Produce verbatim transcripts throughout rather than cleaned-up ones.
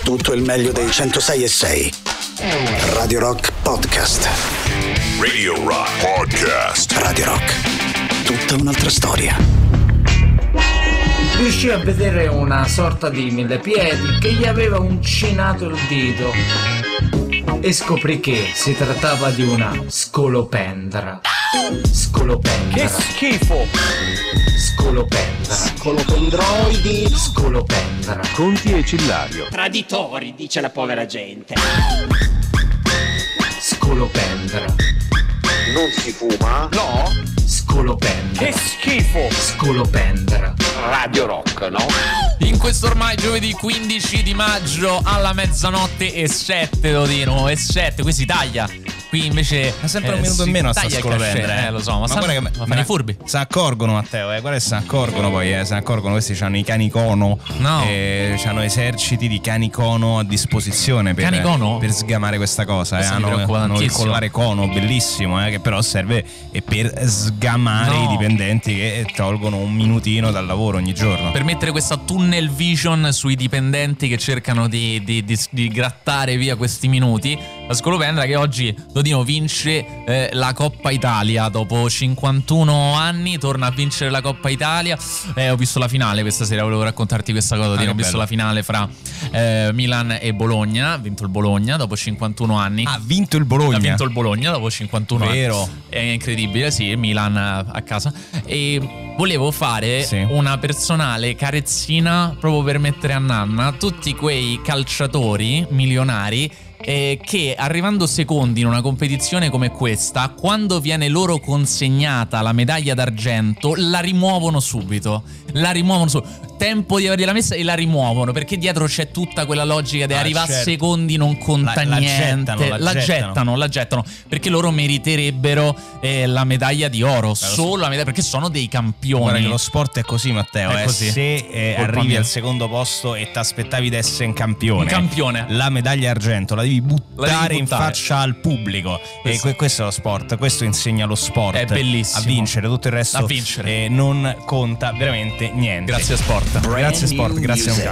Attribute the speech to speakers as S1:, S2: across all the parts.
S1: tutto il meglio dei centosei e sei. Radio Rock Podcast.
S2: Radio Rock Podcast.
S1: Radio Rock. Tutta un'altra storia.
S3: Riuscì a vedere una sorta di millepiedi che gli aveva uncinato il dito e scoprì che si trattava di una scolopendra. Scolopendra.
S4: Che schifo!
S3: Scolopendra.
S4: Scolopendroidi.
S3: Scolopendra.
S5: Conti e Cillario.
S4: Traditori, dice la povera gente.
S3: Scolopendra.
S4: Non si fuma? No.
S3: Scolopendra.
S4: Che schifo!
S3: Scolopendra.
S4: Radio Rock, no?
S6: In questo ormai giovedì quindici di maggio alla mezzanotte e sette, Dodino, e sette, qui si taglia. Qui invece
S7: ma sempre un
S6: eh,
S7: minuto in meno a sta
S6: taglia il
S7: scolopendra,
S6: cachet,
S7: eh.
S6: eh, lo so, ma,
S7: ma guarda che
S6: ma
S7: me-
S6: fanno i furbi.
S7: Se ne accorgono, Matteo, eh, guarda che se ne accorgono poi, eh, se ne accorgono, questi hanno i cani cono,
S6: No.
S7: eh, hanno eserciti di cani cono a disposizione per,
S6: Cani cono?
S7: per sgamare questa cosa, eh.
S6: Questo mi
S7: hanno,
S6: preoccupa
S7: hanno il
S6: tantissimo.
S7: collare cono bellissimo, eh, che però serve eh, per sgamare
S6: No.
S7: i dipendenti che tolgono un minutino dal lavoro ogni giorno.
S6: Per mettere questa tunnel vision sui dipendenti che cercano di, di, di, di grattare via questi minuti. La scolopendra che oggi, Dodino, vince eh, la Coppa Italia dopo cinquantuno anni, torna a vincere la Coppa Italia. Eh, ho visto la finale questa sera, volevo raccontarti questa cosa, Dodino.
S7: Ah,
S6: ho visto
S7: bello.
S6: la finale fra eh, Milan e Bologna, ha vinto il Bologna dopo cinquantuno anni.
S7: Ha vinto il Bologna.
S6: Ha vinto il Bologna dopo cinquantuno
S7: Vero.
S6: anni. È incredibile, sì, Milan a casa. E volevo fare
S7: Sì.
S6: una personale carezzina proprio per mettere a nanna tutti quei calciatori milionari eh, che arrivando secondi in una competizione come questa, quando viene loro consegnata la medaglia d'argento, la rimuovono subito. La rimuovono subito. Tempo di avergliela messa e la rimuovono, perché dietro c'è tutta quella logica di
S7: Ah,
S6: arrivare
S7: certo.
S6: a secondi non conta
S7: La- la
S6: niente.
S7: gettano, la
S6: la
S7: gettano.
S6: gettano, la gettano, perché loro meriterebbero eh, la medaglia di oro,
S7: so.
S6: solo la medaglia, perché sono dei campioni.
S7: Guarda che lo sport è così, Matteo.
S6: È
S7: eh.
S6: così.
S7: Se eh,
S6: Colpa
S7: arrivi
S6: mia.
S7: al secondo posto e ti aspettavi di essere un campione,
S6: Un campione.
S7: la medaglia argento la devi buttare,
S6: La devi
S7: in
S6: buttare.
S7: faccia al pubblico.
S6: Questo.
S7: E que- questo è lo sport, questo insegna lo sport.
S6: È bellissimo.
S7: A vincere, tutto il resto
S6: A vincere.
S7: eh, non conta veramente niente.
S6: Grazie a Sport.
S7: Grazie sport, grazie a un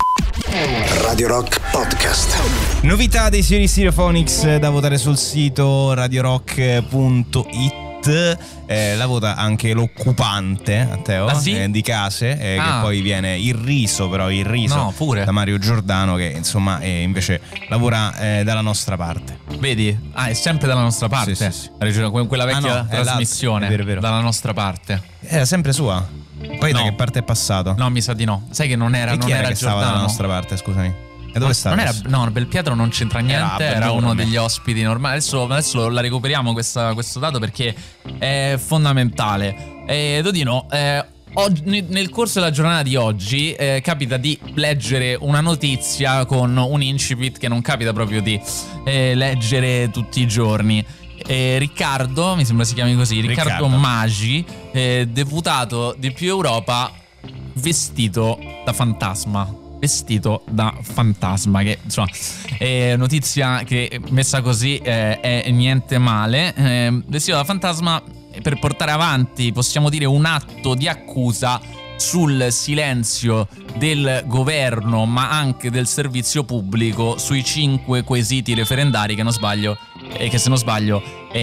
S7: cazzo.
S1: Radio Rock Podcast.
S7: Novità dei signori Stereophonics eh, da votare sul sito radiorock punto it. Eh, la vota anche l'occupante, Matteo,
S6: Ah, sì?
S7: eh, di case, eh,
S6: Ah.
S7: che poi viene irriso, però irriso
S6: No, pure.
S7: da Mario Giordano, che insomma eh, invece lavora eh, dalla nostra parte.
S6: Vedi? Ah, è sempre dalla nostra parte.
S7: Sì, sì, sì.
S6: Hai ragione, que- quella vecchia
S7: Ah, no, è
S6: trasmissione.
S7: l'altro, è vero, è vero.
S6: Dalla nostra parte.
S7: Era sempre sua. Poi da
S6: No.
S7: che parte è passato?
S6: No, mi sa di no. Sai che non era,
S7: e
S6: non
S7: chi era
S6: era
S7: che stava
S6: Giordano.
S7: dalla nostra parte, scusami? E dove sta
S6: Non era,
S7: adesso?
S6: no, Belpietro non c'entra niente,
S7: Era
S6: era,
S7: Belgium,
S6: uno
S7: vabbè.
S6: degli ospiti normali. Adesso, adesso la recuperiamo questa- questo dato perché è fondamentale. Eh, Dodino, eh, oggi- nel- nel corso della giornata di oggi eh, capita di leggere una notizia con un incipit che non capita proprio di eh, leggere tutti i giorni. Eh, Riccardo, mi sembra si chiami così, Riccardo,
S7: Riccardo.
S6: Maggi, eh, deputato di Più Europa, vestito da fantasma. Vestito da fantasma, che insomma è notizia che messa così eh, è niente male. Eh, vestito da fantasma per portare avanti, possiamo dire, un atto di accusa sul silenzio del governo, ma anche del servizio pubblico, sui cinque quesiti referendari che non sbaglio e che se non sbaglio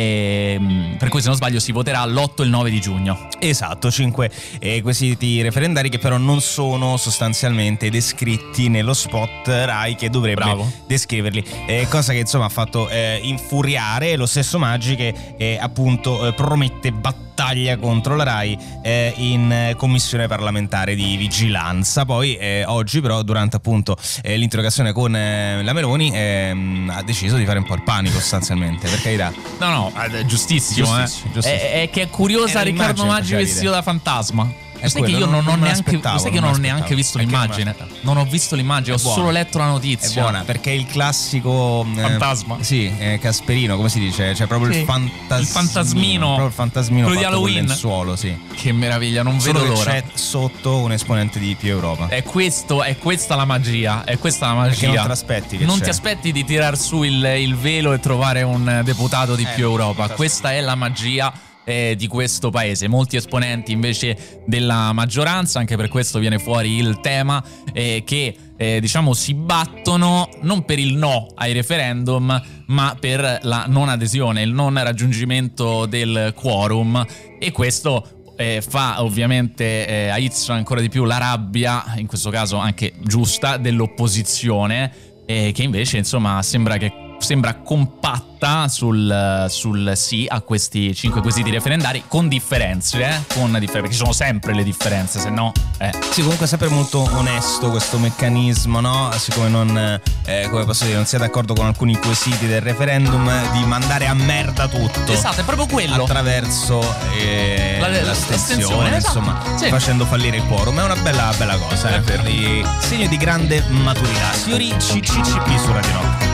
S6: ehm, per cui se non sbaglio si voterà l'otto e il nove di giugno.
S7: Esatto, cinque eh, quesiti referendari che però non sono sostanzialmente descritti nello spot Rai che dovrebbe
S6: Bravo.
S7: descriverli, eh, cosa che insomma ha fatto eh, infuriare lo stesso Maggi, che eh, appunto eh, promette battaglia contro la Rai eh, in eh, commissione parlamentare di vigilanza. Poi eh, oggi però durante appunto eh, l'interrogazione con eh, la Meloni ehm, ha deciso di fare un po' il panico sostanzialmente, per carità.
S6: No, no, è giustissimo,
S7: Giustissimo,
S6: eh.
S7: giustissimo.
S6: È, è che è curiosa
S7: È
S6: Riccardo
S7: l'immagine
S6: Maggi
S7: che faceva
S6: vestito da fantasma.
S7: È
S6: Sai che
S7: quello,
S6: io non,
S7: non-
S6: ho
S7: non me
S6: neanche,
S7: l'aspettavo,
S6: sai che
S7: non
S6: non ho
S7: me
S6: neanche
S7: l'aspettavo.
S6: visto
S7: Anche io non me
S6: l'immagine.
S7: l'aspettavo.
S6: Non ho visto l'immagine, ho
S7: È buona.
S6: solo letto la
S7: È
S6: notizia.
S7: buona perché è il classico eh,
S6: Fantasma.
S7: Sì, eh, Casperino, come si dice? Cioè proprio
S6: Sì.
S7: il fantasmino.
S6: Il fantasmino.
S7: Proprio il fantasmino
S6: Quello di
S7: fatto con
S6: Halloween.
S7: lenzuolo, sì.
S6: Che meraviglia, non
S7: Solo
S6: vedo
S7: che
S6: l'ora.
S7: c'è sotto un esponente di Più Europa.
S6: È questo, è questa la magia, è questa la
S7: Perché
S6: magia.
S7: non te l'aspetti che
S6: Non
S7: c'è.
S6: ti aspetti di tirar su il, il velo e trovare un deputato di
S7: Eh,
S6: Più Europa.
S7: non te
S6: Questa è la magia eh, di questo paese. Molti esponenti invece della maggioranza, anche per questo viene fuori il tema, eh, che eh, diciamo si battono non per il no ai referendum, ma per la non adesione, il non raggiungimento del quorum, e questo Eh, fa ovviamente eh, aizza ancora di più la rabbia, in questo caso anche giusta, dell'opposizione, eh, che invece insomma sembra che sembra compatta sul, sul sì a questi cinque quesiti referendari, con differenze, eh? con differenze, perché ci sono sempre le differenze, se no eh.
S7: Sì, comunque è sempre molto onesto questo meccanismo, no? Siccome non, eh, come posso dire, non si è d'accordo con alcuni quesiti del referendum, di mandare a merda tutto.
S6: Esatto, è proprio quello.
S7: Attraverso eh,
S6: La-
S7: l'astensione,
S6: l'astensione,
S7: insomma,
S6: esatto. Sì.
S7: facendo fallire il quorum. È una bella, bella cosa, eh, per i segno di grande maturità. Signori, C C C P su Radio Rock.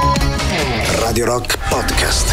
S1: Radio Rock Podcast.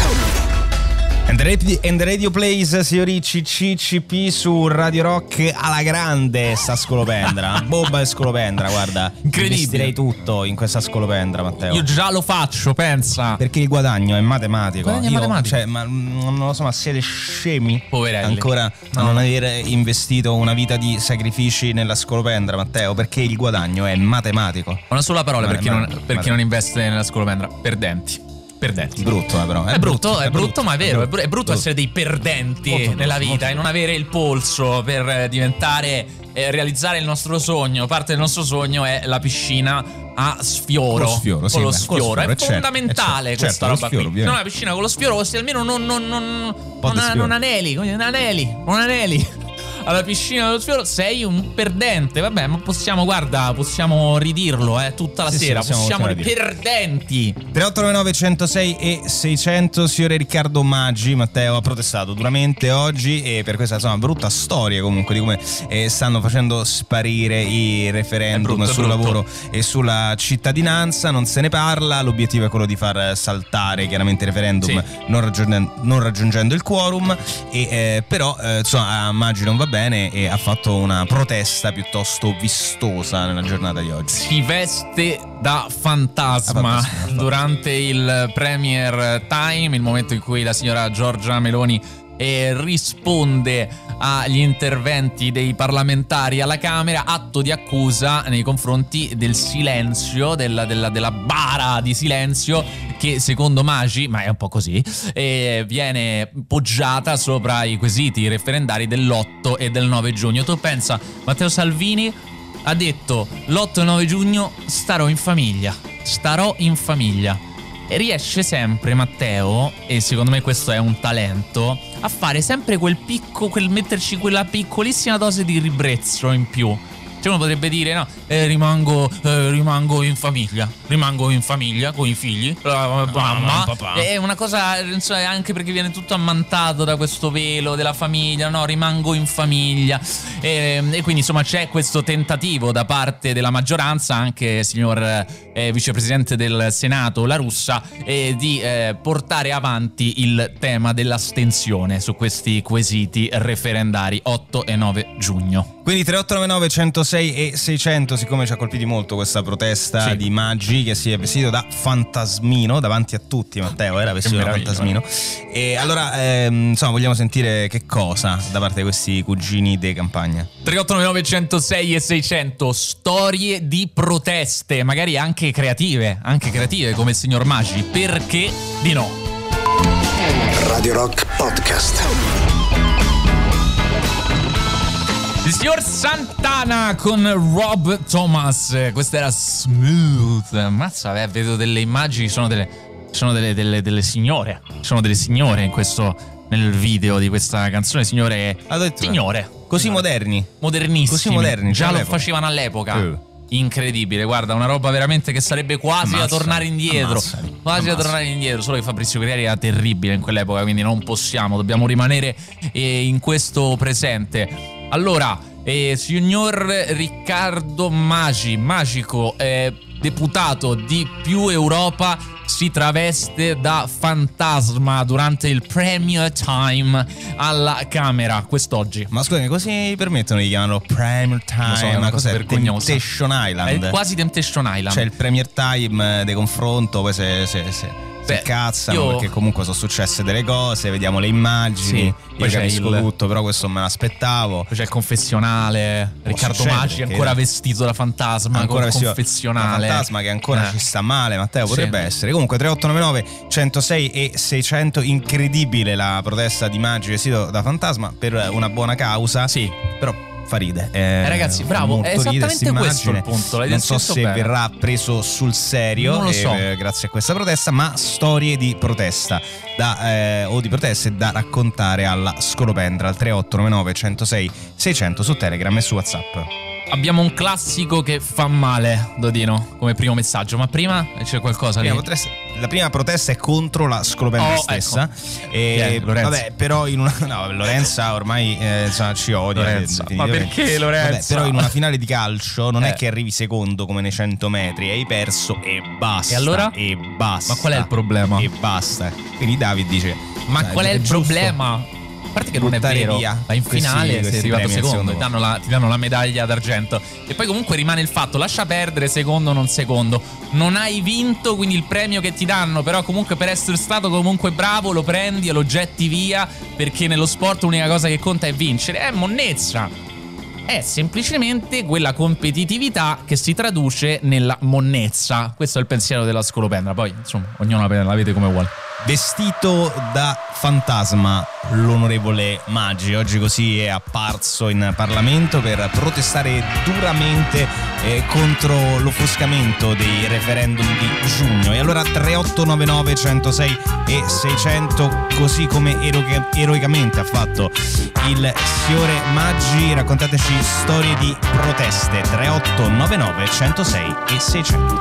S7: And the radio, and the radio plays, signori, C C C P su Radio Rock alla grande, sta scolopendra. Bomba e scolopendra, guarda.
S6: Incredibile.
S7: Investirei tutto in questa scolopendra, Matteo.
S6: Io già lo faccio, pensa.
S7: Perché il guadagno è matematico.
S6: Guadagno è
S7: Io,
S6: matematico.
S7: Cioè, ma mm, non lo so, ma siete scemi?
S6: Poverelli.
S7: Ancora a
S6: No.
S7: non aver investito una vita di sacrifici nella scolopendra, Matteo, perché il guadagno è matematico.
S6: Una sola parola
S7: Ma-
S6: per chi,
S7: ma-
S6: non, per
S7: ma-
S6: chi non investe nella scolopendra: perdenti. Perdenti.
S7: Brutto, eh, però.
S6: È brutto, è brutto, ma è vero. È brutto, è brutto essere dei perdenti
S7: Molto brutto,
S6: nella
S7: molto
S6: vita e non avere il polso per eh, diventare, eh, realizzare il nostro sogno. Parte del nostro sogno è la piscina a sfioro.
S7: Con lo sfioro, sì,
S6: Con lo
S7: beh, con lo
S6: sfioro.
S7: sfioro,
S6: È
S7: eh, certo,
S6: fondamentale
S7: eh, certo,
S6: questa
S7: certo, lo
S6: roba
S7: sfioro,
S6: qui. Se
S7: ovviamente.
S6: non una piscina con lo sfioro, se almeno non, non, non,
S7: po'
S6: non,
S7: di
S6: a-
S7: sfioro.
S6: non aneli, non aneli, non aneli. Alla piscina dello sfioro sei un perdente. Vabbè, ma possiamo, guarda, possiamo ridirlo, eh, tutta la
S7: Sì, sì,
S6: sera.
S7: possiamo-
S6: possiamo
S7: possiamo
S6: i perdenti.
S7: tre otto nove nove uno zero sei e seicento. Signore Riccardo Maggi, Matteo ha protestato duramente oggi, e per questa, insomma, brutta storia comunque di come eh, stanno facendo sparire i referendum
S6: È brutto, è
S7: sul
S6: brutto.
S7: lavoro e sulla cittadinanza. Non se ne parla. L'obiettivo è quello di far saltare chiaramente il referendum,
S6: Sì.
S7: non, raggiungendo, non raggiungendo il quorum, e eh, però eh, insomma, a Maggi non va bene e ha fatto una protesta piuttosto vistosa nella giornata di oggi.
S6: Si veste da fantasma
S7: Da fantasma,
S6: durante il Premier Time, il momento in cui la signora Giorgia Meloni eh, risponde agli interventi dei parlamentari alla Camera, atto di accusa nei confronti del silenzio, della, della, della bara di silenzio che secondo Maggi, ma è un po' così, eh, viene poggiata sopra i quesiti referendari dell'otto e del nove giugno. Tu pensa, Matteo Salvini ha detto l'otto e nove giugno starò in famiglia, starò in famiglia. E riesce sempre Matteo, e secondo me questo è un talento, a fare sempre quel picco, quel metterci quella piccolissima dose di ribrezzo in più. Cioè uno potrebbe dire no, eh, rimango, eh, rimango in famiglia, rimango in famiglia con i figli, la mamma,
S7: papà.
S6: è una cosa, insomma, anche perché viene tutto ammantato da questo velo della famiglia, no, rimango in famiglia, e, e quindi insomma c'è questo tentativo da parte della maggioranza, anche signor eh, vicepresidente del Senato La Russa, eh, di eh, portare avanti il tema dell'astensione su questi quesiti referendari otto e nove giugno.
S7: Quindi tre otto nove nove uno zero sei e seicento, siccome ci ha colpiti molto questa protesta
S6: Sì.
S7: di Maggi, che si è vestito da fantasmino davanti a tutti. Matteo era vestito da
S6: meraviglia,
S7: fantasmino. E allora, ehm, insomma, vogliamo sentire che cosa da parte di questi cugini de campagna.
S6: tre otto nove nove uno zero sei e seicento, storie di proteste, magari anche creative, anche creative come il signor Maggi, perché di no?
S1: Radio Rock Podcast.
S6: Il signor Santana con Rob Thomas, questa era Smooth. Mazza, eh, vedo delle immagini, sono delle sono delle, delle, delle signore, sono delle signore in questo, nel video di questa canzone, signore,
S7: Addirittura.
S6: signore,
S7: Così moderni.
S6: modernissimi,
S7: Così moderni,
S6: già
S7: già
S6: lo
S7: all'epoca.
S6: facevano all'epoca.
S7: Eh.
S6: Incredibile, guarda, una roba veramente che sarebbe quasi
S7: Ammazzali,
S6: da tornare indietro.
S7: ammazzali,
S6: Quasi da
S7: ammazzali.
S6: tornare indietro. Solo che Fabrizio Guerrieri era terribile in quell'epoca, quindi non possiamo, dobbiamo rimanere eh, in questo presente. Allora, eh, signor Riccardo Maggi, magico eh, deputato di Più Europa, si traveste da fantasma durante il Premier Time alla Camera quest'oggi.
S7: Ma scusami, così permettono di chiamarlo Premier Time?
S6: Lo so, è una
S7: ma
S6: cosa
S7: cos'è?
S6: vergognosa.
S7: Temptation Island.
S6: È quasi Temptation Island.
S7: C'è il Premier Time di confronto, poi se, se, se si
S6: Beh,
S7: incazzano
S6: io-
S7: perché comunque sono successe delle cose, vediamo le immagini,
S6: Sì,
S7: io
S6: poi c'è
S7: capisco
S6: il-
S7: tutto, però questo me l'aspettavo.
S6: Poi c'è il confessionale, Riccardo
S7: succedere,
S6: Maggi
S7: perché
S6: ancora
S7: era-
S6: vestito da fantasma
S7: Ancora
S6: col
S7: vestito
S6: confessionale.
S7: da fantasma che ancora
S6: Eh.
S7: ci sta male, Matteo,
S6: Sì.
S7: potrebbe essere. Comunque tre otto nove nove centosei e seicento, incredibile la protesta di Maggi vestito da fantasma per una buona causa.
S6: Sì.
S7: Però fa ride. Eh,
S6: Eh, ragazzi, bravo,
S7: molto
S6: è
S7: ride
S6: esattamente
S7: sta
S6: questo il
S7: immagine.
S6: punto, l'hai
S7: Non so
S6: descritto
S7: se
S6: bene.
S7: verrà preso sul serio
S6: Non lo so.
S7: eh, grazie a questa protesta, ma storie di protesta da, eh, o di proteste da raccontare alla Scolopendra al tre otto nove nove centosei seicento su Telegram e su WhatsApp.
S6: Abbiamo un classico che fa male, Dodino, come primo messaggio. Ma prima c'è qualcosa
S7: La
S6: lì?
S7: prima protesta- La prima protesta è contro la Scolopendra
S6: Oh,
S7: stessa.
S6: ecco.
S7: E,
S6: Chi è? Lorenza?
S7: vabbè, però in una. No, Lorenza ormai eh, insomma, ci odia.
S6: Lorenza. Ma
S7: definitivamente.
S6: perché Lorenza?
S7: Vabbè, però in una finale di calcio non
S6: Eh.
S7: è che arrivi secondo come nei cento metri, hai perso e basta.
S6: E allora?
S7: E basta.
S6: Ma qual è il problema?
S7: E basta. Quindi David dice:
S6: Ma
S7: "Dai,
S6: qual è il
S7: giusto
S6: problema? A parte che non è
S7: buttare
S6: vero,
S7: via
S6: vai in
S7: questi-
S6: finale sei
S7: questi
S6: arrivato
S7: premi al
S6: secondo,
S7: secondo
S6: ti danno, la, ti danno la medaglia d'argento. E poi comunque rimane il fatto, lascia perdere secondo o non secondo. Non hai vinto, quindi il premio che ti danno, però comunque per essere stato comunque bravo lo prendi e lo getti via, perché nello sport l'unica cosa che conta è vincere. È monnezza. È semplicemente quella competitività che si traduce nella monnezza. Questo è il pensiero della Scolopendra. Poi, insomma, ognuno la la vede come vuole.
S7: Vestito da fantasma l'onorevole Maggi oggi così è apparso in Parlamento per protestare duramente eh, contro l'offuscamento dei referendum di giugno. E allora tre otto nove nove centosei e seicento, così come eroica- eroicamente ha fatto il signore Maggi, raccontateci storie di proteste. Tre otto nove nove centosei e seicento.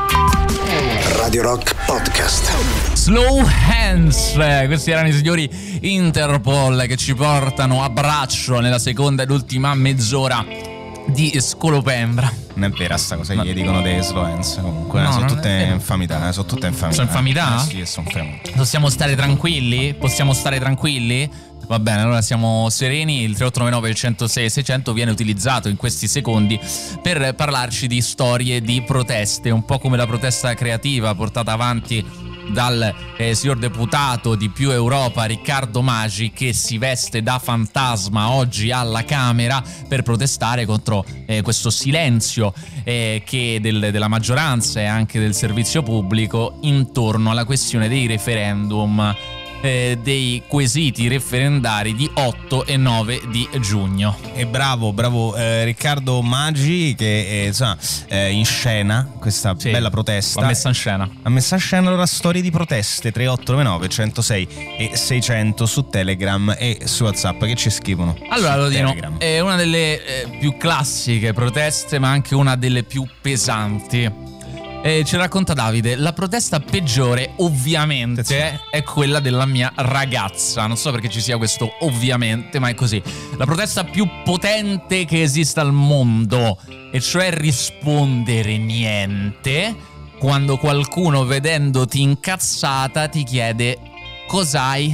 S1: Radio Rock Podcast.
S6: Slow Hands, questi erano i signori Interpol che ci portano a braccio nella seconda ed ultima mezz'ora di Scolopendra.
S7: Non è vera sta cosa che gli dicono dei slow hands, comunque
S6: No,
S7: eh, sono
S6: non è
S7: tutte
S6: vero.
S7: infamità, eh, sono tutte infamità.
S6: Sono infamità?
S7: Eh, sì, sono infamità.
S6: Possiamo stare tranquilli? Possiamo stare tranquilli? Va bene, allora siamo sereni. Il tre otto nove nove centosei seicento viene utilizzato in questi secondi per parlarci di storie di proteste, un po' come la protesta creativa portata avanti dal eh, signor deputato di Più Europa Riccardo Maggi, che si veste da fantasma oggi alla Camera per protestare contro eh, questo silenzio eh, che del, della maggioranza e anche del servizio pubblico intorno alla questione dei referendum, eh, dei quesiti referendari di otto e nove di giugno.
S7: E bravo, bravo eh, Riccardo Maggi che eh, insomma eh, in scena questa
S6: Sì,
S7: bella protesta.
S6: l'ha messa in scena.
S7: Ha messo in scena allora storie di proteste. Tre otto nove nove centosei e seicento su Telegram e su WhatsApp, che ci scrivono.
S6: Allora,
S7: su
S6: lo dico,
S7: Telegram.
S6: è una delle eh, più classiche proteste, ma anche una delle più pesanti. Eh, ci racconta Davide, la protesta peggiore ovviamente è quella della mia ragazza. Non so perché ci sia questo ovviamente, ma è così. La protesta più potente che esista al mondo, e cioè rispondere niente quando qualcuno, vedendoti incazzata, ti chiede cos'hai.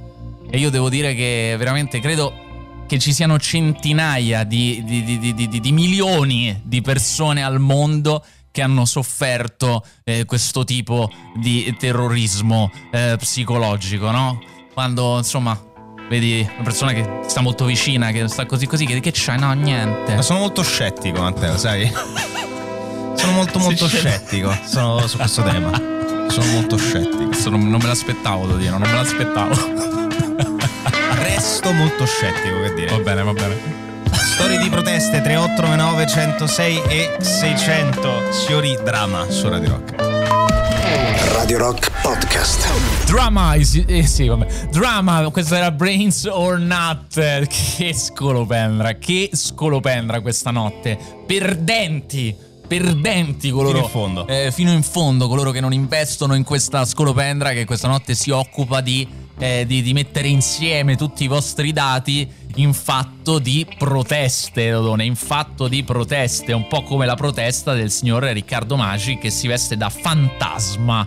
S6: E io devo dire che veramente credo che ci siano centinaia di, di, di, di, di, di milioni di persone al mondo che hanno sofferto eh, questo tipo di terrorismo eh, psicologico, no? Quando, insomma, vedi una persona che sta molto vicina, che sta così così, che, che c'hai? No, niente.
S7: Ma sono molto scettico, Matteo, sai? Sono molto molto
S6: Sì,
S7: scettico sono su questo tema. Sono molto scettico.
S6: Questo non, non me l'aspettavo, devo dire, non me l'aspettavo.
S7: Resto molto scettico, che dire.
S6: Va bene, va bene.
S7: Storie di proteste. Tre otto nove nove centosei e seicento. Signori Drama su Radio Rock.
S1: Radio Rock Podcast.
S6: Drama, eh sì, eh sì, vabbè. Drama, questo era Brains or Not. Che scolopendra, che scolopendra questa notte. Perdenti, perdenti coloro.
S7: Fino in fondo.
S6: Eh, fino in fondo, coloro che non investono in questa scolopendra che questa notte si occupa di, eh, di, di mettere insieme tutti i vostri dati in fatto di proteste, Dodone, in fatto di proteste, un po' come la protesta del signor Riccardo Maggi che si veste da fantasma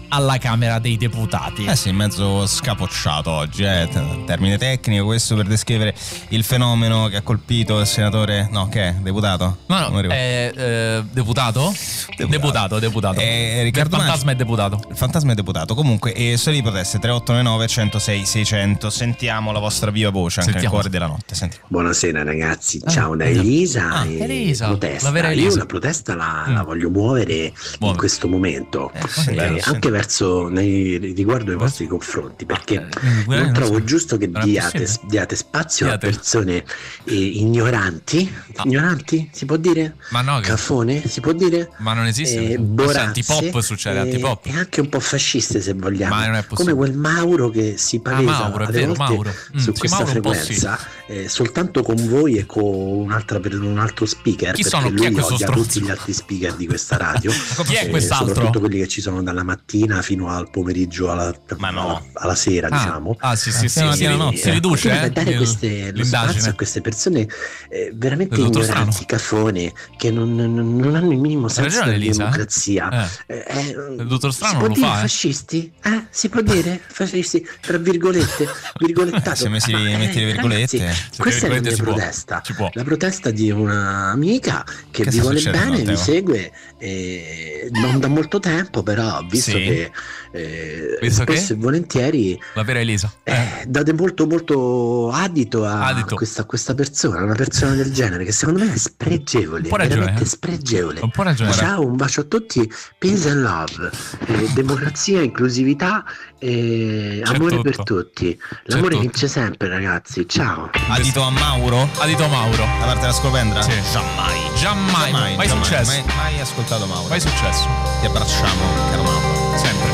S6: alla Camera dei Deputati.
S7: Eh sì, mezzo scapocciato oggi, eh. Termine tecnico questo per descrivere il fenomeno che ha colpito il senatore, no, che è? Deputato?
S6: No, no, è eh, deputato? Deputato, deputato. deputato.
S7: Eh, Riccardo
S6: il fantasma
S7: Maggi.
S6: è deputato.
S7: Il fantasma è deputato. Comunque, eh, storie di proteste tre otto nove nove uno zero sei sei zero zero. Sentiamo la vostra viva voce anche
S6: Sentiamo.
S7: nel cuore della notte. Sentiamo.
S5: Buonasera ragazzi,
S6: Ah,
S5: ciao da
S6: Elisa.
S5: Elisa.
S6: Ah,
S5: e
S6: Elisa,
S5: protesta.
S6: la vera
S5: Io
S6: Elisa.
S5: la protesta la,
S6: Mm.
S5: la voglio muovere
S6: Muove.
S5: in questo momento,
S7: Eh, sì,
S5: eh,
S7: bello, sì.
S5: anche verso nei, riguardo ai vostri confronti, perché
S6: Eh, guarda,
S5: non trovo
S6: so.
S5: giusto che
S6: Non è
S5: diate,
S6: possibile.
S5: diate spazio
S6: Diate.
S5: a persone eh, ignoranti.
S6: Ah.
S5: Ignoranti si può dire?
S6: Ma no, che-
S5: Cafone si può dire?
S6: ma non esiste.
S5: Eh,
S6: Questo è
S5: borazze,
S6: antipop, succede
S5: eh,
S6: antipop.
S5: e anche un po' fasciste se vogliamo,
S6: Ma non è possibile.
S5: come quel Mauro che si palesa
S6: Ah, Mauro, è
S5: alle
S6: vero,
S5: volte
S6: Mauro. Mm,
S5: su
S6: sì,
S5: questa
S6: Mauro un po'
S5: frequenza eh, soltanto con voi e con un'altra, per un altro speaker,
S6: Chi
S5: perché
S6: sono? Chi
S5: lui
S6: è questo
S5: odia
S6: stronzo?
S5: tutti gli altri speaker di questa radio.
S6: Chi è
S5: eh,
S6: quest'altro?
S5: soprattutto quelli che ci sono dalla mattina fino al pomeriggio alla,
S7: Ma no.
S5: alla, alla sera,
S6: Ah,
S5: diciamo.
S6: ah, sì, sì, sì,
S7: Siamo
S6: si,
S7: alla
S6: ri-
S7: notte.
S6: si riduce
S5: Quindi
S6: eh,
S5: per dare
S6: il-
S5: queste, lo
S6: l'indagine.
S5: spazio a queste persone eh, veramente
S6: Del dottor
S5: ignoranti,
S6: Strano.
S5: cafone, che non, non- non hanno il minimo senso
S6: ragione,
S5: della
S6: Elisa, eh?
S5: democrazia.
S6: Eh.
S5: Eh, eh,
S6: Il dottor Strano
S5: si può
S6: lo
S5: dire
S6: fa, eh?
S5: fascisti? Eh? Si può dire fascisti? Tra virgolette, virgolettato.
S7: Se messi-
S5: Ma,
S7: metti le virgolette.
S5: ragazzi,
S6: Se
S5: questa è la
S6: virgolette
S5: mia
S6: si può,
S5: protesta.
S6: si può.
S5: La protesta di un'amica che,
S7: Che
S5: vi
S7: sta
S5: vuole
S7: succedendo,
S5: bene, vi
S7: Matteo?
S5: segue eh, non da molto tempo, però visto
S6: Sì.
S5: che eh,
S6: Visto
S5: spesso
S6: che?
S5: e volentieri
S6: La vera Elisa. Eh.
S5: eh, date molto molto adito a
S6: Adito.
S5: Questa, questa persona, una persona del genere che secondo me è spregevole,
S6: Un po' ragione,
S5: veramente
S6: eh.
S5: spregevole.
S6: Un po' ragione.
S5: Ciao, un bacio a tutti, peace and love, eh, democrazia, inclusività e
S6: C'è
S5: amore
S6: tutto.
S5: per tutti. L'amore
S6: tutto.
S5: vince sempre, ragazzi. Ciao.
S7: Adito a Mauro
S6: Adito Mauro.
S7: da parte della scopendra?
S6: Sì.
S7: Giammai.
S6: Giammai, mai, mai
S7: giammai.
S6: successo.
S7: Mai, mai ascoltato Mauro.
S6: Mai successo.
S7: Ti abbracciamo, caro Mauro.
S6: Sempre.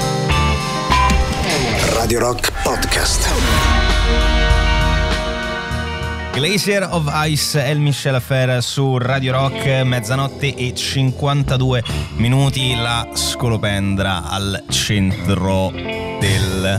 S1: Radio Rock Podcast.
S7: Glacier of Ice, El Michel Affair su Radio Rock, mezzanotte e cinquantadue minuti, la scolopendra al centro del...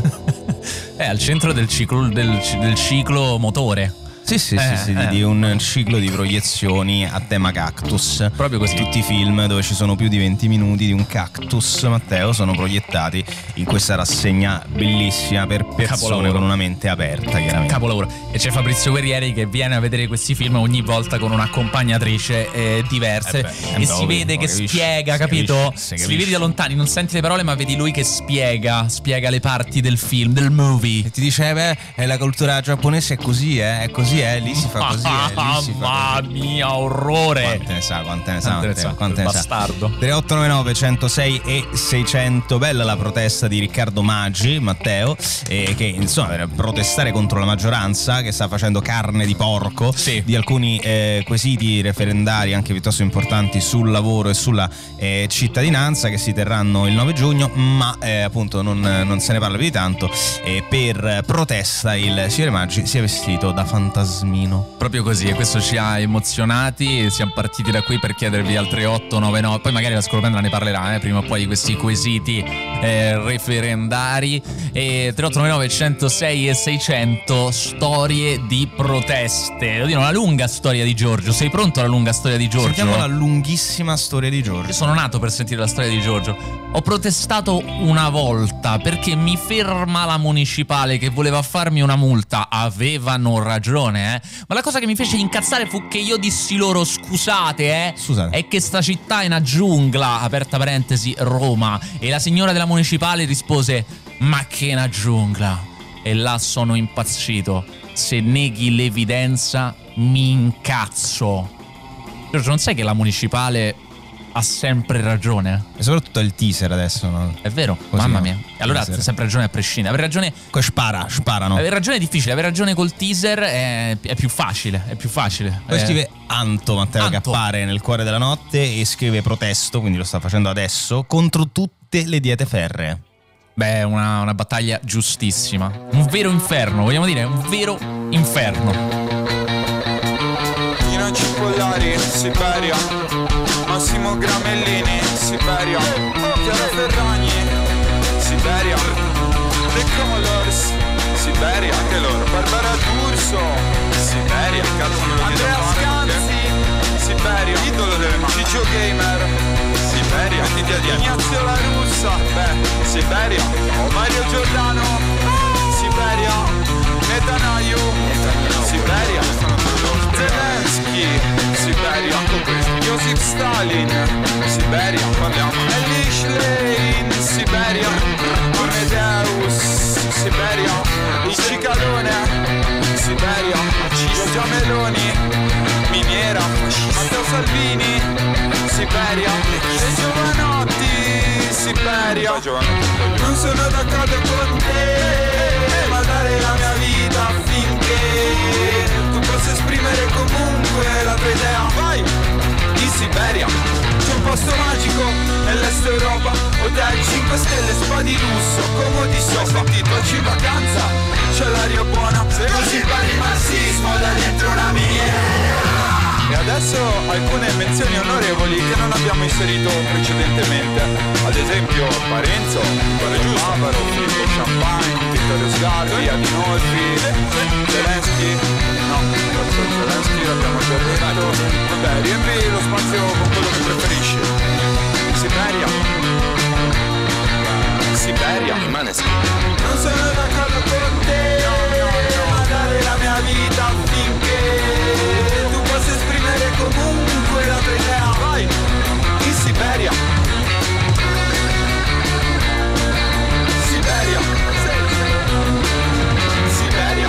S6: È al centro del ciclo, del, del ciclo motore.
S7: Sì, sì,
S6: Eh,
S7: sì, sì,
S6: eh.
S7: di un ciclo di proiezioni a tema cactus.
S6: Proprio così.
S7: Tutti i film dove ci sono più di venti minuti di un cactus, Matteo, sono proiettati in questa rassegna bellissima per persone
S6: Capolavoro.
S7: con una mente aperta, chiaramente.
S6: Capolavoro. E c'è Fabrizio Guerrieri che viene a vedere questi film ogni volta con un'accompagnatrice eh, diverse.
S7: Eh beh, eh
S6: e
S7: beh,
S6: si
S7: ovvio,
S6: vede che
S7: capisci,
S6: spiega,
S7: si
S6: capito?
S7: capisce, si
S6: Si
S7: capisce.
S6: vedi da lontani, non senti le parole, ma vedi lui che spiega, spiega le parti del film, del movie.
S7: E ti dice, eh beh, eh, la cultura giapponese è così, eh, è così, eh, lì si fa così, eh, lì si fa
S6: Mamma
S7: così.
S6: mia, orrore.
S7: Quante ne sa, quante ne sa,
S6: Quante ne
S7: Matteo,
S6: sa,
S7: quante ne sa.
S6: bastardo.
S7: tre otto nove nove uno zero sei e seicento. Bella la protesta di Riccardo Maggi, Matteo, eh, che insomma per protestare contro la maggioranza che sta facendo carne di porco
S6: Sì.
S7: di alcuni eh, quesiti referendari anche piuttosto importanti sul lavoro e sulla eh, cittadinanza che si terranno il nove giugno, ma eh, appunto non, non se ne parla più di tanto. E per protesta il signore Maggi si è vestito da fantasmino.
S6: Proprio così, e questo ci ha emozionati. Siamo partiti da qui per chiedervi al tre otto nove nove, poi magari la scolopendra ne parlerà eh, prima o poi di questi quesiti eh, referendari. E tre otto nove nove uno zero sei e seicento, storie di proteste. Devo dire, una lunga storia di Giorgio. Sei pronto alla lunga storia di Giorgio?
S7: Sentiamo la lunghissima storia di Giorgio.
S6: Io sono nato per sentire la storia di Giorgio. Ho protestato una volta perché mi ferma la municipale che voleva farmi una multa. Avevano ragione, eh. Ma la cosa che mi fece incazzare fu che io dissi loro: scusate, eh.
S7: Scusate.
S6: È che sta città è una giungla, aperta parentesi, Roma. E la signora della municipale rispose: ma che una giungla. E là sono impazzito. Se neghi l'evidenza, mi incazzo. Giorgio, non sai che la municipale ha sempre ragione?
S7: E soprattutto il teaser adesso, no?
S6: È vero,
S7: Così,
S6: mamma
S7: no?
S6: mia. Allora
S7: Teaser.
S6: ha sempre ragione a prescindere. Avere ragione,
S7: Poi spara, sparano.
S6: avere ragione è difficile, avere ragione col teaser è, è più facile, è più facile.
S7: Poi
S6: Eh,
S7: scrive Anto, Matteo, che
S6: Anto.
S7: appare nel cuore della notte e scrive protesto, quindi lo sta facendo adesso, contro tutte le diete ferree.
S6: Beh, una, una battaglia giustissima. Un vero inferno, vogliamo dire, un vero inferno.
S8: Nino Cipollari, Siberia. Massimo Gramellini, Siberia. Chiara Ferragni, Siberia. The Colors, Siberia. Anche loro. Barbara D'Urso, Siberia. Andrea Scanzi, Siberia. Idolo delle mani. Ciccio Gamer, Siberia. Ignazio La Russa, russa, beh, Siberia. O Mario Giordano, Siberia. Netanyahu, Siberia. Zelensky, Siberia. Joseph Stalin, Siberia. Elie Schlein, Siberia. Amadeus, Siberia. Il Cicalone, Siberia. Giorgia Meloni, miniera. Matteo Salvini, Siberia. E Giovanotti, Siberia. Non sono d'accordo con te, ma dare la mia vita affinché tu possa esprimere comunque la tua idea. Vai, in Siberia c'è un posto magico nell'est Europa, hotel cinque stelle, spa di lusso, comodi sofa, oggi in vacanza c'è l'aria buona, così impari il marxismo da dentro una miniera. E adesso alcune menzioni onorevoli che non abbiamo inserito precedentemente. Ad esempio Parenzo, Bavaro, Filippo Champagne, Vittorio Sgarbi, Adinolfi, Zelensky. No, Zelensky l'abbiamo già detto. Vabbè, riempi lo spazio con quello che preferisci. Siberia. Siberia. Non sono d'accordo con te, ma dare la mia vita affinché tu possa esprimere comunque la tua idea. Vai, in Siberia. Siberia. Siberia.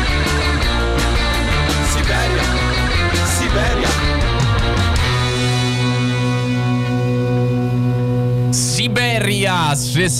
S8: Siberia. Siberia.
S6: Siberia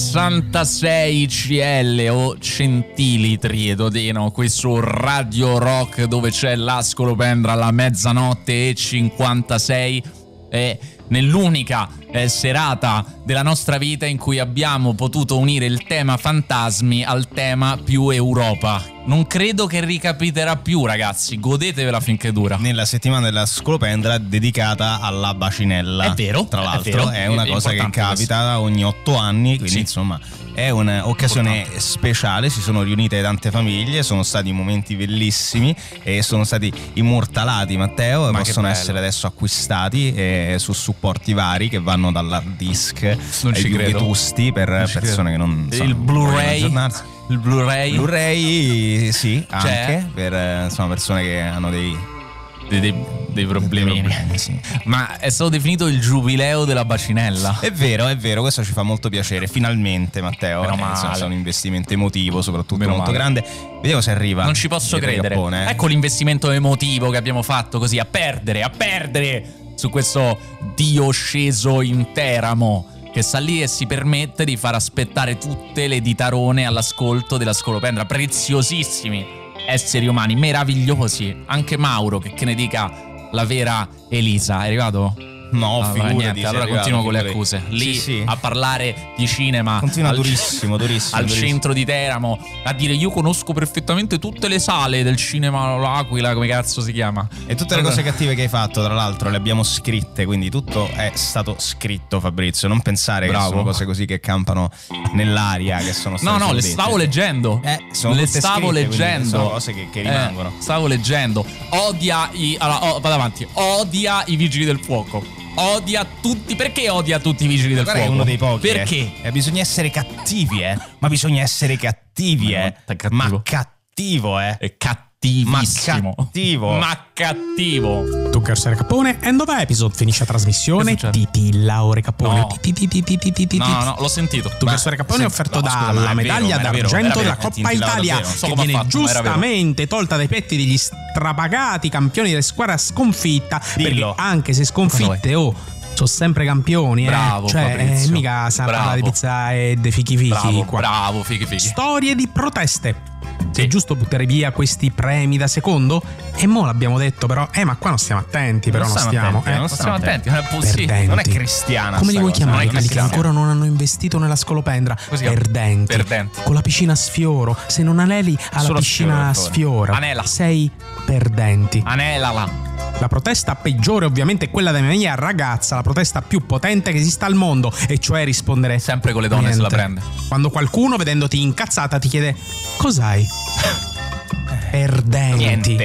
S6: sessantasei C L o centilitri ed odeno qui su Radio Rock, dove c'è la scolopendra alla mezzanotte e cinquantasei, e nell'unica eh, serata della nostra vita in cui abbiamo potuto unire il tema fantasmi al tema più Europa. Non credo che ricapiterà più, ragazzi, godetevela finché dura.
S7: Nella settimana della scolopendra dedicata alla bacinella.
S6: È vero,
S7: tra l'altro
S6: è, vero,
S7: è una
S6: è
S7: cosa che capita questo. ogni otto anni, quindi sì. insomma è un'occasione importante, speciale. Si sono riunite tante famiglie, sono stati momenti bellissimi e sono stati immortalati, Matteo, e
S6: Ma
S7: possono essere adesso acquistati eh, su supporti vari che vanno dall'hard disk
S6: non
S7: ai vetusti per
S6: non
S7: persone che non
S6: il so, Blu-ray il Blu-ray
S7: Blu-ray sì, anche cioè, per insomma persone che hanno dei
S6: dei, dei, dei problemini,
S7: dei problemi, sì.
S6: Ma è stato definito il giubileo della bacinella.
S7: È vero, è vero, questo ci fa molto piacere. Finalmente, Matteo,
S6: Meno
S7: eh,
S6: male.
S7: insomma, è un investimento emotivo, soprattutto
S6: Meno
S7: molto
S6: male.
S7: grande. Vediamo se arriva.
S6: Non ci posso credere.
S7: Giappone, eh.
S6: Ecco l'investimento emotivo che abbiamo fatto, così a perdere, a perdere su questo dio sceso in Teramo, che sta lì e si permette di far aspettare tutte le ditarone all'ascolto della scolopendra. Preziosissimi esseri umani, meravigliosi. Anche Mauro, che, che ne dica la vera Elisa. È arrivato?
S7: No,
S6: allora,
S7: figurati,
S6: niente, allora
S7: arrivato,
S6: continuo con le
S7: figurati.
S6: accuse. Lì
S7: sì, sì.
S6: a parlare di cinema.
S7: Continua
S6: al,
S7: durissimo, durissimo.
S6: Al
S7: durissimo.
S6: centro di Teramo, a dire io conosco perfettamente tutte le sale del cinema L'Aquila, come cazzo si chiama.
S7: E tutte le cose cattive che hai fatto, tra l'altro, le abbiamo scritte, quindi tutto è stato scritto, Fabrizio. Non pensare
S6: Bravo.
S7: che sono cose così che campano nell'aria, che sono state
S6: No, no, le
S7: dette.
S6: stavo leggendo.
S7: Eh, sono
S6: le
S7: tutte
S6: stavo
S7: scritte,
S6: leggendo.
S7: sono cose che, che rimangono.
S6: Eh, stavo leggendo. Odia i. Allora, oh, vado avanti. Odia i vigili del fuoco. Odia tutti. Perché odia tutti i vigili del
S7: Guarda,
S6: fuoco?
S7: è uno dei pochi.
S6: Perché?
S7: Eh. Eh, bisogna essere cattivi, eh. Ma bisogna essere cattivi,
S6: Ma
S7: eh.
S6: è cattivo.
S7: Ma cattivo, eh.
S6: È cattivissimo.
S7: Ma cattivo.
S6: Ma cattivo.
S9: Tucker Sere Capone, end of episode, finisce la trasmissione. Titi Laure Capone.
S6: No.
S9: Titi, titi, titi, titi.
S6: No, no, l'ho sentito.
S9: Tucker Sere Capone è offerto
S6: no, scusa, ma
S9: dalla
S6: è
S9: medaglia
S6: vero, ma era vero,
S9: d'argento
S6: era
S9: della
S6: vero,
S9: Coppa
S7: Tinti Laura
S9: Italia,
S7: davvero,
S6: non so
S9: che
S6: come ha
S9: viene
S6: fatto, ma era vero.
S9: giustamente tolta dai petti degli strapagati campioni delle squadre sconfitta.
S7: Dillo.
S9: Perché anche se sconfitte, oh, sono sempre campioni, eh.
S6: Bravo,
S9: cioè,
S6: Fabrizio.
S9: eh, mica sa
S6: Bravo.
S9: parlare di pizza e de fichi fichi
S6: Bravo,
S9: qua.
S6: bravo, fighi fighi.
S9: Storie di proteste.
S6: Sì.
S9: È giusto buttare via questi premi da secondo? E mo l'abbiamo detto, però. Eh, ma qua non stiamo attenti, però non,
S7: stiamo
S9: stiamo.
S7: attenti,
S9: eh.
S7: non
S6: Non stiamo attenti, non è possibile.
S9: Perdenti.
S7: Non è cristiana.
S9: Come li
S7: sta
S9: vuoi
S7: cosa,
S9: chiamare
S7: non è
S9: quelli che
S7: cristiana.
S9: ancora non hanno investito nella scolopendra?
S6: Così chiama?
S9: Perdenti.
S6: Perdenti.
S9: Con la piscina a sfioro. Se non aneli alla
S7: Solo a
S9: piscina a
S7: sfioro,
S9: sfiora.
S6: Anela.
S9: Sei perdenti.
S6: Anelala.
S9: La protesta peggiore ovviamente è quella della mia ragazza, la protesta più potente che esista al mondo, e cioè rispondere
S6: Sempre con le donne
S9: niente.
S6: se la prende.
S9: Quando qualcuno, vedendoti incazzata, ti chiede cos'hai? Perdenti.
S7: Niente.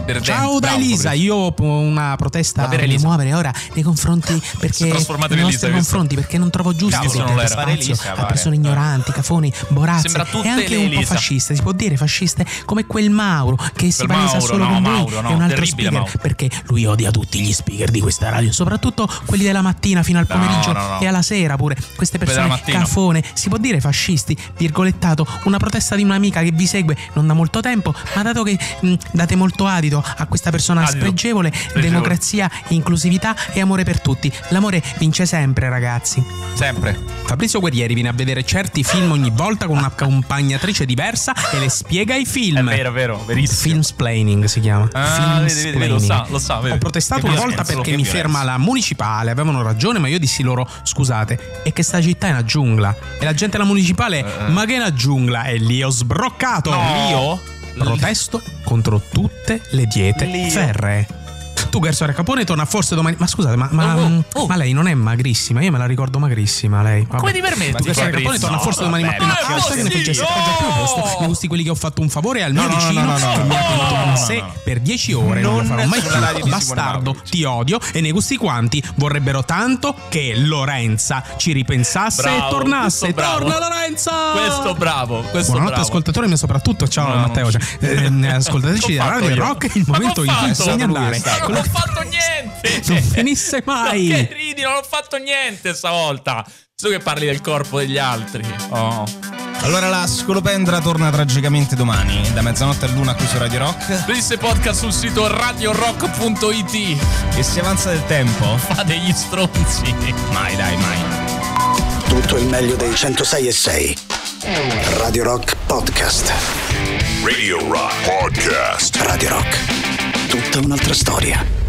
S6: perdente.
S9: Ciao da
S6: Bravo,
S9: Elisa, io ho una protesta
S6: Davvero,
S9: da
S6: Elisa?
S9: muovere ora nei confronti perché
S6: trasformato in
S9: nei
S6: Elisa
S9: nostri
S6: questo.
S9: confronti perché non trovo giusto
S6: Cavolo,
S9: che
S6: non
S9: diate
S6: era.
S9: spazio
S7: Elisa,
S9: a
S7: pare.
S9: persone ignoranti, cafoni, borazze
S6: Sembra tutte
S9: e anche
S6: le
S9: un po'
S6: Elisa.
S9: fasciste, si può dire fasciste come quel Mauro che si
S6: Quel
S9: palesa
S6: Mauro,
S9: solo
S6: no,
S9: con lui
S6: Mauro, no,
S9: e un altro
S6: terribile
S9: speaker
S6: Mauro.
S9: perché lui odia tutti gli speaker di questa radio, soprattutto quelli della mattina fino al
S6: No,
S9: pomeriggio
S6: no, no.
S9: e alla sera pure. Queste
S6: Quelli della
S9: persone
S6: mattina.
S9: cafone, si può dire fascisti, virgolettato, una protesta di un'amica che vi segue non da molto tempo, ma dato che mh, date molto adito a questa persona
S6: Adito.
S9: spregevole,
S6: Spregevole.
S9: democrazia, inclusività e amore per tutti. L'amore vince sempre, ragazzi.
S6: Sempre.
S9: Fabrizio Guerrieri viene a vedere certi film ogni volta con un'accompagnatrice diversa e le spiega i film.
S6: È vero, è vero, verissimo.
S9: Filmsplaining si chiama.
S6: Ah, vedi, vedi, vedi, lo sa, lo sa, vedi.
S9: Ho protestato
S6: Che
S9: una
S6: violenza,
S9: volta perché
S7: che
S9: mi
S7: violenza.
S9: ferma la municipale, avevano ragione, ma io dissi loro scusate, è che sta città è una giungla. E la gente della municipale, ma che è una giungla? E lì ho sbroccato.
S6: No.
S9: Io protesto contro tutte le diete
S6: Lio.
S9: ferree. Tu Garzore Capone torna forse domani. Ma scusate, ma, ma,
S6: Oh, oh.
S9: ma lei non è magrissima? Io me la ricordo magrissima lei. Vabbè.
S6: Come ti permetti?
S9: Tu Garzore Capone torna forse domani
S7: vabbè,
S9: mattina.
S6: ma
S9: Ah, sai che ne
S6: sì,
S9: facesse
S6: no!
S9: al primo posto. Ne gusti quelli che ho fatto un favore al mio
S7: No, no, no,
S9: vicino
S7: no, no,
S9: che
S7: no,
S9: mi ha
S7: no,
S9: tenuto
S7: no,
S9: con
S7: no,
S9: sé
S7: no.
S9: per dieci ore. Non,
S7: Non
S9: lo farò mai
S7: sulla radio
S9: più.
S7: di
S9: Bastardo,
S7: Simone
S9: ti odio. E ne gusti quanti vorrebbero tanto che Lorenza ci ripensasse
S6: Bravo,
S9: e tornasse.
S6: questo bravo.
S9: Torna Lorenza!
S6: Questo bravo, questo
S9: Buonanotte
S6: bravo.
S9: ascoltatori, ma soprattutto ciao
S6: No,
S9: Matteo.
S6: non
S9: Cioè, ehm, ascoltatrici
S6: L'ho
S9: della
S6: fatto
S9: Radio
S6: io.
S9: Rock, il
S6: Ma
S9: momento
S6: l'ho
S9: in cui
S6: fatto.
S9: bisogna
S6: Lui è
S9: andare.
S6: stato. Non ho fatto niente.
S9: Non finisse mai.
S6: Ma che ridi, non ho fatto niente stavolta. Tu che parli del corpo degli altri. Oh.
S7: Allora la scolopendra torna tragicamente domani, da mezzanotte all'una qui su Radio Rock.
S6: Questo podcast sul sito radio rock punto it.
S7: E si avanza del tempo?
S6: Fa degli stronzi.
S7: Mai, dai, mai.
S1: Tutto il meglio dei centosei e sei. Radio Rock Podcast.
S2: Radio Rock Podcast.
S1: Radio Rock. Tutta un'altra storia.